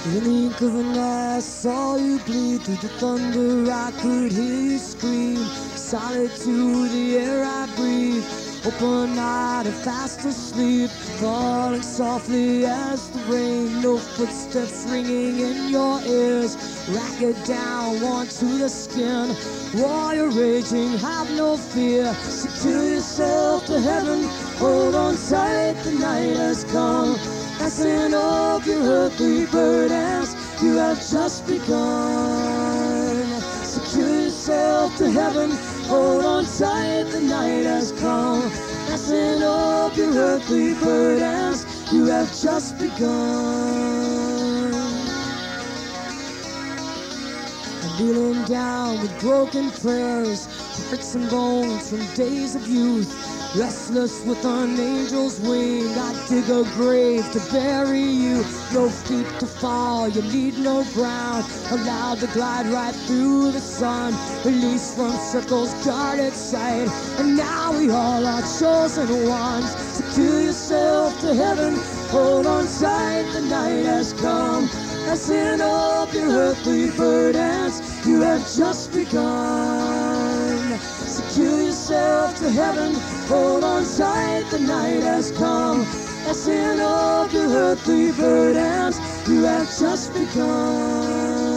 In the ink of an eye, I saw you bleed. Through the thunder, I could hear you scream. Solitude, the air I breathe. Open eyed and fast asleep, falling softly as the rain. No footsteps ringing in your ears. Rack it down, worn to the skin. While you're raging, have no fear. Secure yourself to heaven. Hold on tight, the night has come. Fasten up your earthly burdens, you have just begun. Secure yourself to heaven, hold on tight, the night has come. Fasten up your earthly burdens, you have just begun. I'm kneeling down with broken prayers, hearts and bones from days of youth. Restless with an angel's wing, I dig a grave to bury you. No feet to fall, you need no ground. Allowed to glide right through the sun. Released from circles, guarded sight. And now we all are chosen ones. Secure yourself to heaven, hold on tight, the night has come. Fasten up your earthly burdens, you have just begun. Secure yourself to heaven, hold on tight, the night has come. Fasten up your earthly burdens, you have just begun.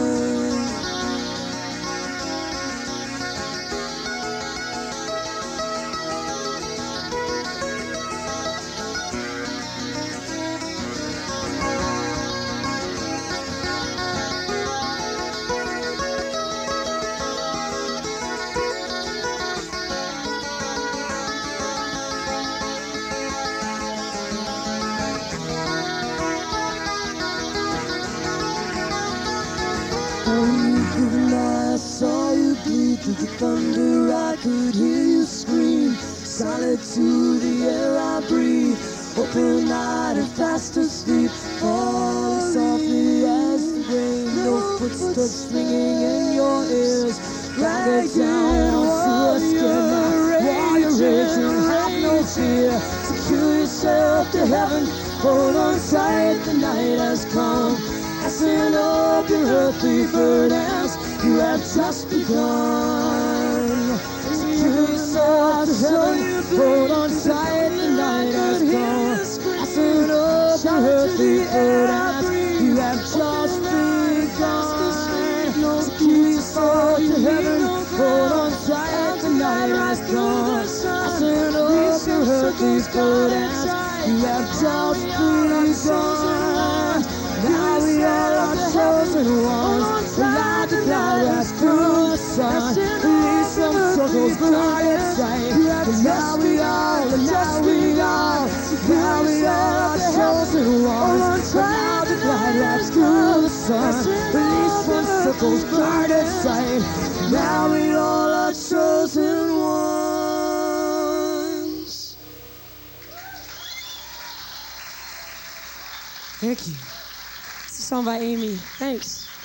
I saw you bleed. Through the thunder I could hear you scream. Solitude, the air I breathe. Open eyed and fast asleep, falling softly as the rain. No footsteps ringing in your ears. Ragged down onto your skin. While you're raging, have no fear. Secure yourself to heaven, hold on tight, the night has come. Fasten up your earthly burdens, you have just begun. Secure yourself to heaven, hold on tight, the night has come. Fasten up your earthly burdens, you have just begun. Secure yourself to heaven, hold on tight, the night has come. Fasten up your earthly burdens, you have just begun. Now we all are chosen ones, allowed to fly us through the sun. Release from circles, guarded sight. And now we all are chosen ones, allowed to fly us through the sun. Release from circles, guarded sight. Now we all are chosen ones. Thank you. It's a song by Amy. Thanks.